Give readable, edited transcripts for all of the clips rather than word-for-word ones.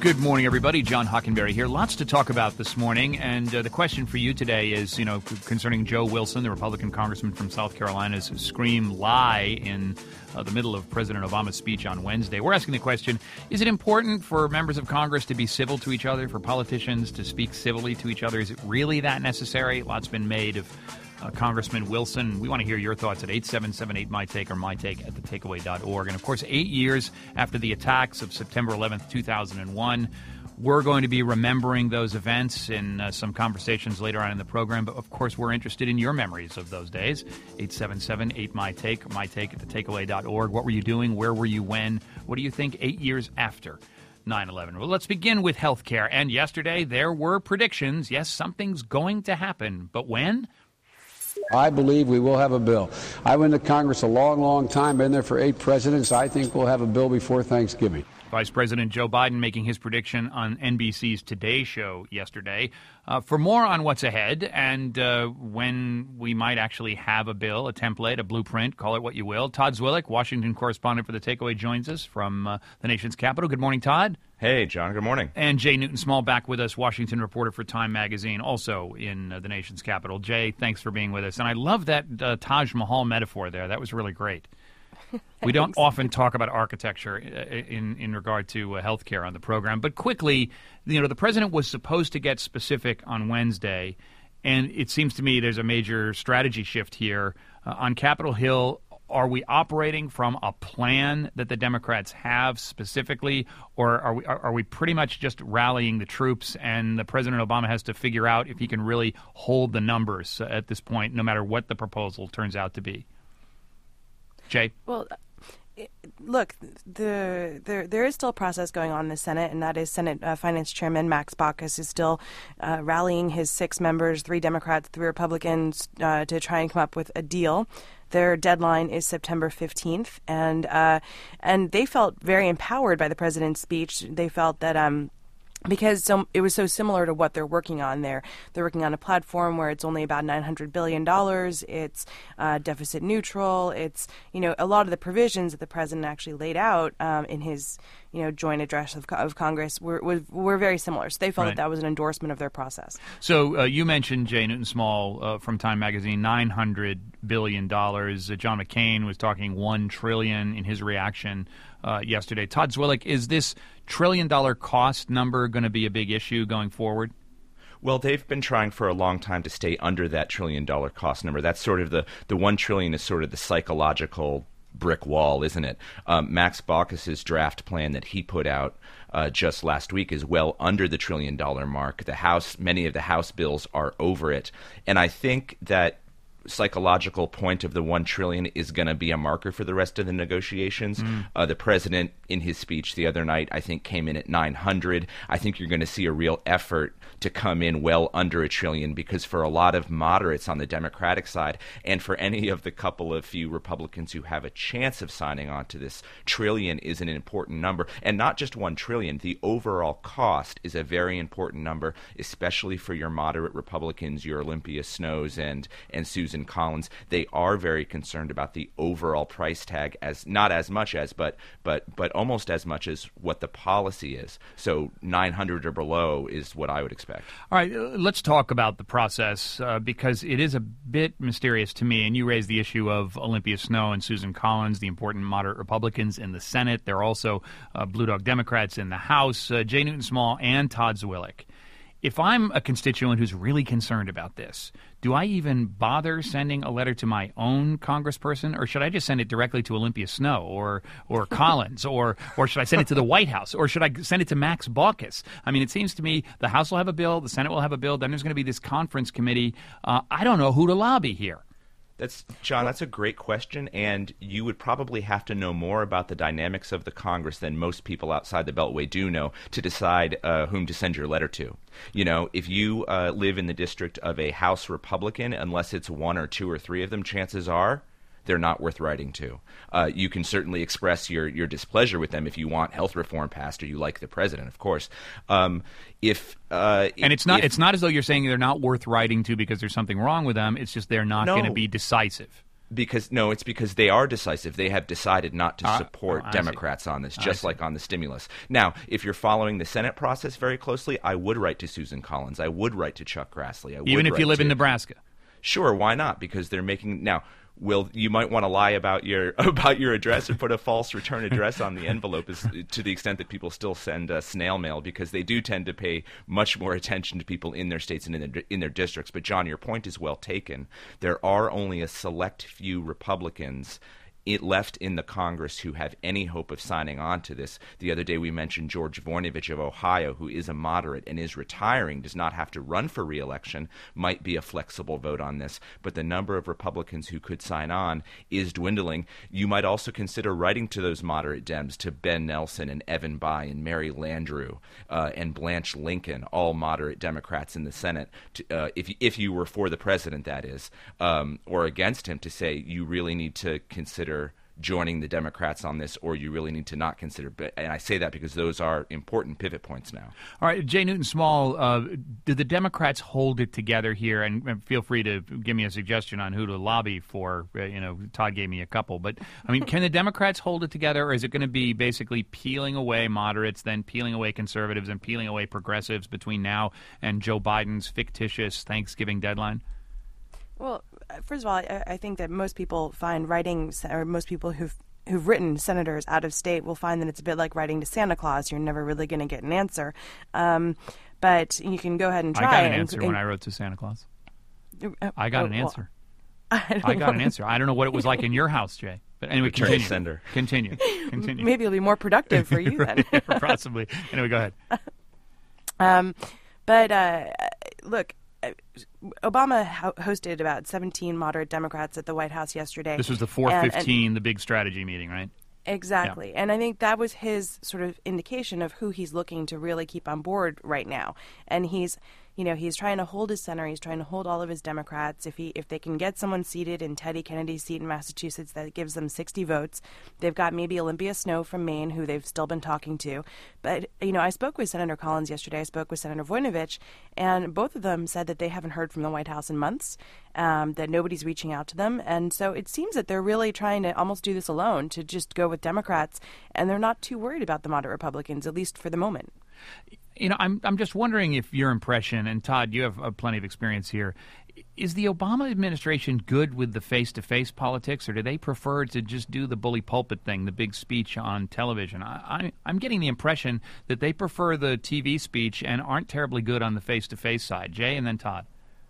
Good morning, everybody. John Hockenberry here. Lots to talk about this morning, and the question for you today is, concerning Joe Wilson, the Republican congressman from South Carolina's scream lie in the middle of President Obama's speech on Wednesday. We're asking the question, is it important for members of Congress to be civil to each other, for politicians to speak civilly to each other? Is it really that necessary? Lots been made of Congressman Wilson. We want to hear your thoughts at 877-8MyTake or mytake@thetakeaway.org. And, of course, 8 years after the attacks of September 11th, 2001, we're going to be remembering those events in some conversations later on in the program. But, of course, we're interested in your memories of those days. 877-8MyTake or mytake@thetakeaway.org. What were you doing? Where were you when? What do you think 8 years after 9/11? Well, let's begin with health care. And yesterday there were predictions. Yes, something's going to happen. But when? I believe we will have a bill. I went to Congress a long, long time, been there for 8 presidents. I think we'll have a bill before Thanksgiving. Vice President Joe Biden making his prediction on NBC's Today Show yesterday. For more on what's ahead and when we might actually have a bill, a template, a blueprint, call it what you will, Todd Zwillich, Washington correspondent for The Takeaway, joins us from the nation's capital. Good morning, Todd. Hey, John. Good morning. And Jay Newton-Small back with us, Washington reporter for Time Magazine, also in the nation's capital. Jay, thanks for being with us. And I love that Taj Mahal metaphor there. That was really great. We don't often talk about architecture in regard to healthcare on the program. But quickly, the president was supposed to get specific on Wednesday, and it seems to me there's a major strategy shift here. On Capitol Hill, are we operating from a plan that the Democrats have specifically, or are we pretty much just rallying the troops, and the President Obama has to figure out if he can really hold the numbers at this point, no matter what the proposal turns out to be? Jay? Well, look, there is still a process going on in the Senate, and that is Senate Finance Chairman Max Baucus is still rallying his 6 members, 3 Democrats, 3 Republicans, to try and come up with a deal. Their deadline is September 15th, and they felt very empowered by the president's speech. They felt that because it was so similar to what they're working on there. They're working on a platform where it's only about $900 billion. It's deficit neutral. It's, a lot of the provisions that the president actually laid out in his, joint address of Congress were very similar. So they felt that was an endorsement of their process. So you mentioned Jay Newton-Small from Time Magazine, $900 billion. John McCain was talking $1 trillion in his reaction yesterday. Todd Zwillich, is this trillion-dollar cost number going to be a big issue going forward? Well, they've been trying for a long time to stay under that trillion-dollar cost number. That's sort of the $1 trillion is sort of the psychological brick wall, isn't it? Max Baucus's draft plan that he put out just last week is well under the trillion-dollar mark. Many of the House bills are over it. And I think that psychological point of the $1 trillion is going to be a marker for the rest of the negotiations. The president, in his speech the other night, I think came in at 900. I think you're going to see a real effort to come in well under $1 trillion, because for a lot of moderates on the Democratic side, and for any of the couple of few Republicans who have a chance of signing on to this, $1 trillion is an important number. And not just $1 trillion, the overall cost is a very important number, especially for your moderate Republicans, your Olympia Snows and Susan Collins. They are very concerned about the overall price tag, as not as much as, but almost as much as what the policy is. So 900 or below is what I would expect. All right, let's talk about the process because it is a bit mysterious to me. And you raised the issue of Olympia Snowe and Susan Collins, the important moderate Republicans in the Senate. There are also Blue Dog Democrats in the House, Jay Newton-Small and Todd Zwillich. If I'm a constituent who's really concerned about this, do I even bother sending a letter to my own congressperson, or should I just send it directly to Olympia Snowe or Collins, or should I send it to the White House, or should I send it to Max Baucus? I mean, it seems to me the House will have a bill, the Senate will have a bill, then there's going to be this conference committee. I don't know who to lobby here. John, that's a great question, and you would probably have to know more about the dynamics of the Congress than most people outside the Beltway do know to decide whom to send your letter to. If you live in the district of a House Republican, unless it's 1 or 2 or 3 of them, chances are they're not worth writing to. You can certainly express your displeasure with them if you want health reform passed or you like the president, of course. And it's not as though you're saying they're not worth writing to because there's something wrong with them. It's just they're not going to be decisive. It's because they are decisive. They have decided not to support Democrats on this, just like on the stimulus. Now, if you're following the Senate process very closely, I would write to Susan Collins. I would write to Chuck Grassley. Even if you live in Nebraska? Sure, why not? Because they're making now. You might want to lie about your address or put a false return address on the envelope, to the extent that people still send snail mail, because they do tend to pay much more attention to people in their states and in their districts. But John, your point is well taken. There are only a select few Republicans left in the Congress who have any hope of signing on to this. The other day we mentioned George Voinovich of Ohio, who is a moderate and is retiring, does not have to run for re-election, might be a flexible vote on this. But the number of Republicans who could sign on is dwindling. You might also consider writing to those moderate Dems, to Ben Nelson and Evan Bayh and Mary Landrieu and Blanche Lincoln, all moderate Democrats in the Senate, if you were for the president, that is, or against him, to say you really need to consider joining the Democrats on this, or you really need to not consider. And I say that because those are important pivot points now. All right, Jay Newton Small, do the Democrats hold it together here? And feel free to give me a suggestion on who to lobby for. Todd gave me a couple. But, I mean, can the Democrats hold it together, or is it going to be basically peeling away moderates, then peeling away conservatives, and peeling away progressives between now and Joe Biden's fictitious Thanksgiving deadline? Well, first of all, I think that most people find most people who've written senators out of state will find that it's a bit like writing to Santa Claus. You're never really going to get an answer. But you can go ahead and try. I got an answer when I wrote to Santa Claus. I got an answer. I got an answer. I don't know what it was like in your house, Jay. But anyway, continue. Maybe it'll be more productive for you then. Possibly. Anyway, go ahead. Look, Obama hosted about 17 moderate Democrats at the White House yesterday. This was the 415, the big strategy meeting, right? Exactly. Yeah. And I think that was his sort of indication of who he's looking to really keep on board right now. And he's trying to hold his center. He's trying to hold all of his Democrats. If they can get someone seated in Teddy Kennedy's seat in Massachusetts, that gives them 60 votes. They've got maybe Olympia Snowe from Maine, who they've still been talking to. But, I spoke with Senator Collins yesterday. I spoke with Senator Voinovich, and both of them said that they haven't heard from the White House in months, that nobody's reaching out to them. And so it seems that they're really trying to almost do this alone, to just go with Democrats, and they're not too worried about the moderate Republicans, at least for the moment. I'm just wondering if your impression, and Todd, you have plenty of experience here, is the Obama administration good with the face-to-face politics, or do they prefer to just do the bully pulpit thing, the big speech on television? I'm getting the impression that they prefer the TV speech and aren't terribly good on the face-to-face side. Jay, and then Todd.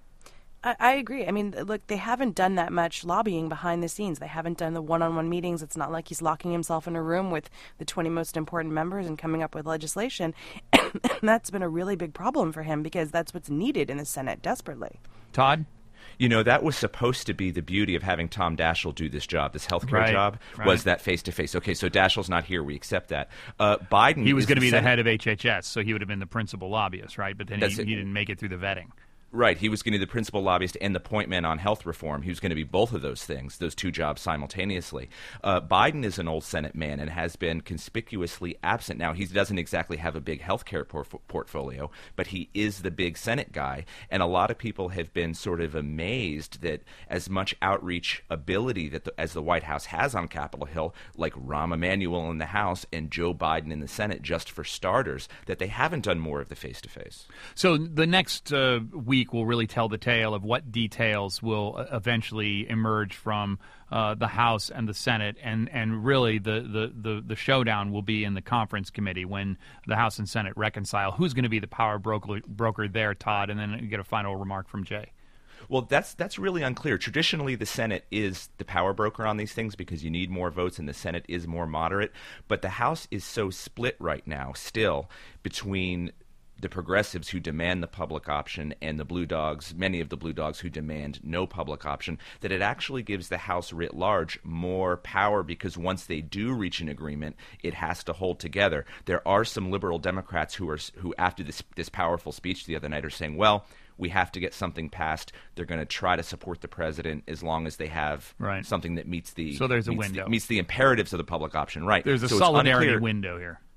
I agree. I mean, look, they haven't done that much lobbying behind the scenes. They haven't done the one-on-one meetings. It's not like he's locking himself in a room with the 20 most important members and coming up with legislation. And that's been a really big problem for him, because that's what's needed in the Senate desperately. Todd? That was supposed to be the beauty of having Tom Daschle do this job, this healthcare job, was that face-to-face. Okay, so Daschle's not here. We accept that. Biden, he was going to be the head of HHS, so he would have been the principal lobbyist, right? But then he didn't make it through the vetting. Right. He was going to be the principal lobbyist and the point man on health reform. He was going to be both of those things, those two jobs simultaneously. Biden is an old Senate man and has been conspicuously absent. Now, he doesn't exactly have a big health care portfolio, but he is the big Senate guy. And a lot of people have been sort of amazed that as much outreach ability as the White House has on Capitol Hill, like Rahm Emanuel in the House and Joe Biden in the Senate, just for starters, that they haven't done more of the face-to-face. So the next week will really tell the tale of what details will eventually emerge from the House and the Senate, and really the showdown will be in the conference committee when the House and Senate reconcile. Who's going to be the power broker there, Todd? And then get a final remark from Jay. Well, that's really unclear. Traditionally, the Senate is the power broker on these things because you need more votes and the Senate is more moderate. But the House is so split right now still between the progressives who demand the public option and the blue dogs, many of the blue dogs who demand no public option, that it actually gives the House writ large more power, because once they do reach an agreement, it has to hold together. There are some liberal Democrats who after this powerful speech the other night are saying, well, we have to get something passed. They're going to try to support the president as long as they have something that meets the window. Meets the imperatives of the public option. Right. There's a solidarity window here.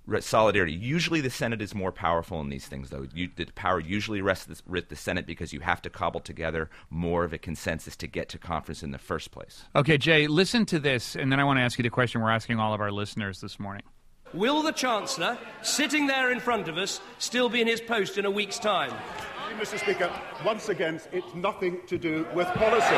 solidarity. Usually the Senate is more powerful in these things, though. The power usually rests with the Senate because you have to cobble together more of a consensus to get to conference in the first place. Okay, Jay, listen to this, and then I want to ask you the question we're asking all of our listeners this morning. Will the Chancellor, sitting there in front of us, still be in his post in a week's time? Mr. Speaker, once again, it's nothing to do with policy.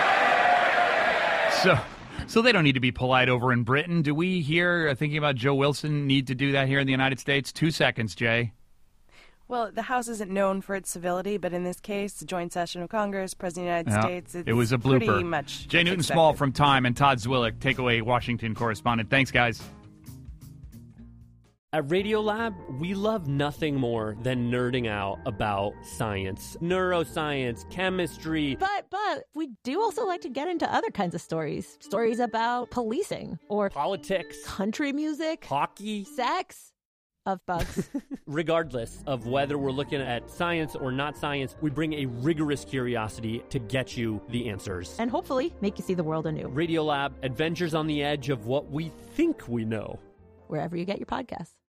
So they don't need to be polite over in Britain. Do we here, thinking about Joe Wilson, need to do that here in the United States? 2 seconds, Jay. Well, the House isn't known for its civility, but in this case, the joint session of Congress, President of the United States, it was a blooper. Pretty much Jay Newton-Small from Time and Todd Zwillich, Takeaway Washington correspondent. Thanks, guys. At Radiolab, we love nothing more than nerding out about science, neuroscience, chemistry. But we do also like to get into other kinds of stories. Stories about policing or politics, country music, hockey, sex, of bugs. Regardless of whether we're looking at science or not science, we bring a rigorous curiosity to get you the answers. And hopefully make you see the world anew. Radiolab, adventures on the edge of what we think we know. Wherever you get your podcasts.